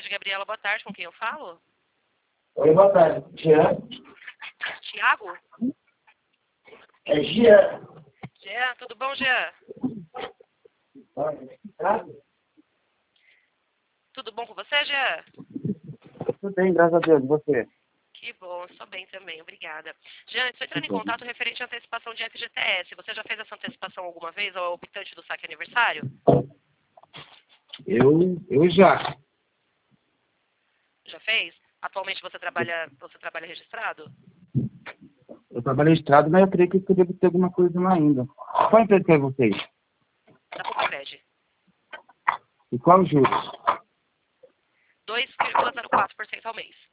Porped Gabriela, boa tarde, com quem eu falo? Oi, boa tarde. Jean? Tiago? É Jean. Jean, tudo bom, Jean? Tudo bom com você, Jean? Tudo bem, graças a Deus. E você? Que bom, estou bem também, obrigada. Jean, estou entrando em contato referente à antecipação de FGTS. Você já fez essa antecipação alguma vez ao optante do saque aniversário? Eu já. Já fez? Atualmente você trabalha registrado? Eu trabalho registrado, mas eu creio que eu devo ter alguma coisa lá ainda. Qual empresa que é vocês? Da Porped. E qual os juros? 2,04% ao mês.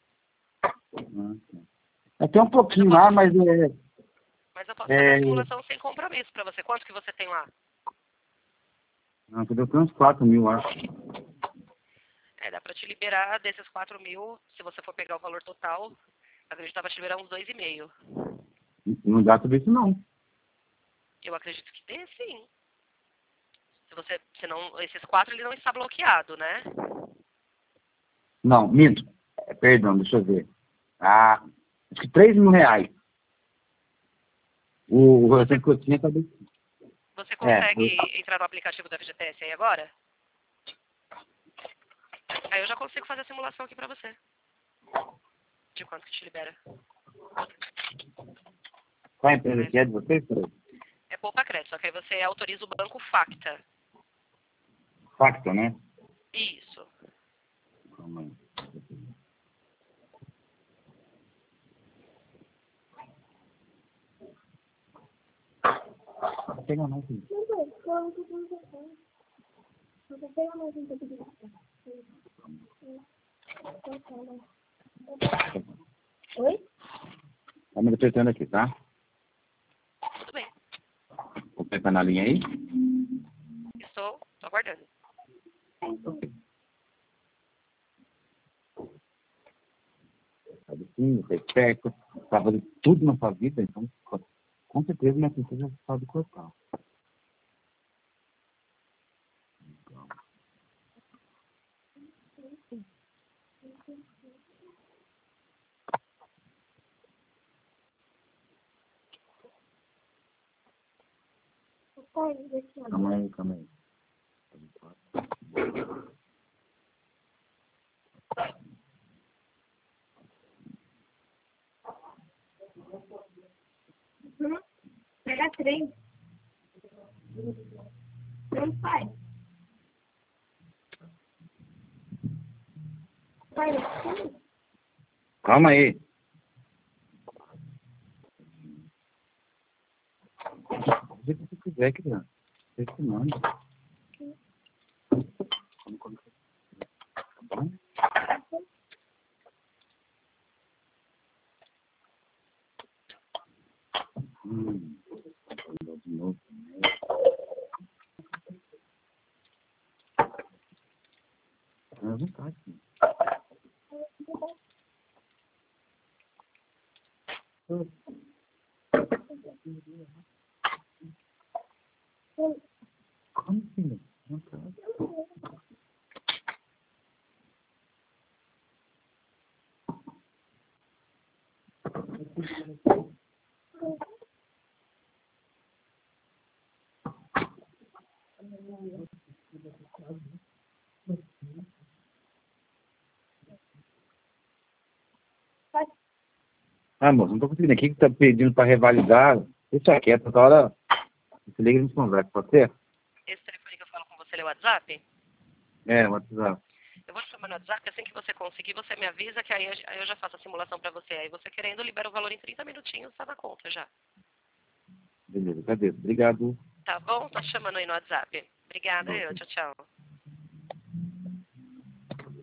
Até um pouquinho lá, mas Mas eu posso fazer a simulação sem compromisso para você. Quanto que você tem lá? Não, eu tenho uns 4 mil, acho. Dá para te liberar desses 4 mil, se você for pegar o valor total, acreditava te liberar uns 2,5. Não dá tudo isso, não. Eu acredito que dê, sim. Senão, esses 4 ele não está bloqueado, né? Não, minto. Perdão, deixa eu ver. Acho que 3 mil reais. O restante que eu tinha tá bem. Você consegue entrar no aplicativo da FGTS aí agora? Aí eu já consigo fazer a simulação aqui pra você. De quanto que te libera. Qual a empresa que é de vocês? É poupa crédito, só que aí você autoriza o banco Facta. Facta, né? Isso. Calma aí. Pega mais, filho. Oi? Tá me apertando aqui, tá? Tudo bem. Vou apertar na linha aí. Estou aguardando. Sabe sim, você é esperto, tá fazendo tudo na sua vida, então com certeza minha princesa sabe cortar. Calma aí, calma aí. Pega 3. Não faz. Faz assim? Calma aí. Do jeito que você quiser, criança. Você que manda. Tá bom? De novo. À vontade. Como, filho? Não tá. Ah, moço, não tô conseguindo aqui que tá pedindo pra revalidar. Deixa quieto, toda hora. Você liga e a gente conversa, pode ser? Esse telefone que eu falo com você é o WhatsApp? É, WhatsApp. Eu vou te chamar no WhatsApp, assim que você conseguir, você me avisa que aí eu já faço a simulação pra você. Aí você querendo, libera o valor em 30 minutinhos, tá na conta já. Beleza, cadê? Obrigado. Tá bom? Tô te chamando aí no WhatsApp. Obrigada, Ok. tchau, tchau.